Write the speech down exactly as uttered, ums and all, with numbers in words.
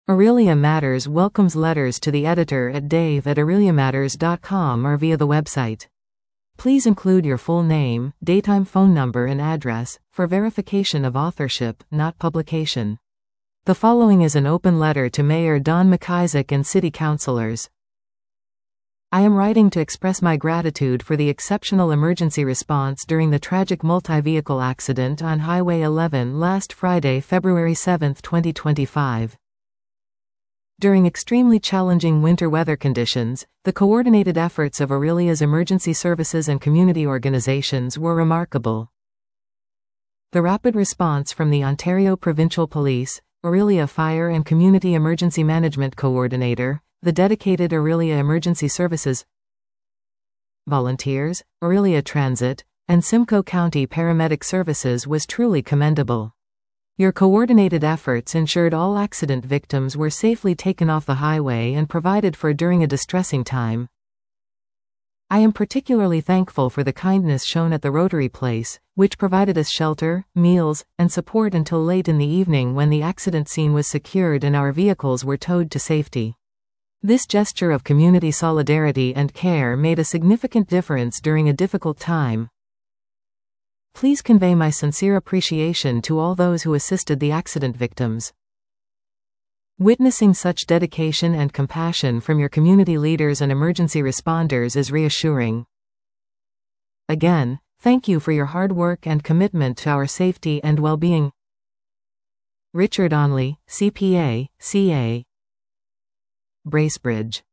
Aurelia Matters welcomes letters to the editor at dave at aurelia matters dot com or via the website. Please include your full name, daytime phone number and address, for verification of authorship, not publication. The following is an open letter to Mayor Don McIsaac and City Councilors. I am writing to express my gratitude for the exceptional emergency response during the tragic multi-vehicle accident on Highway eleven last Friday, February seventh, twenty twenty-five. During extremely challenging winter weather conditions, the coordinated efforts of Aurelia's emergency services and community organizations were remarkable. The rapid response from the Ontario Provincial Police, Aurelia Fire and Community Emergency Management Coordinator, the dedicated Aurelia Emergency Services volunteers, Aurelia Transit, and Simcoe County Paramedic Services was truly commendable. Your coordinated efforts ensured all accident victims were safely taken off the highway and provided for during a distressing time. I am particularly thankful for the kindness shown at the Rotary Place, which provided us shelter, meals, and support until late in the evening when the accident scene was secured and our vehicles were towed to safety. This gesture of community solidarity and care made a significant difference during a difficult time. Please convey my sincere appreciation to all those who assisted the accident victims. Witnessing such dedication and compassion from your community leaders and emergency responders is reassuring. Again, thank you for your hard work and commitment to our safety and well-being. Richard Onley, C P A, C A, Bracebridge.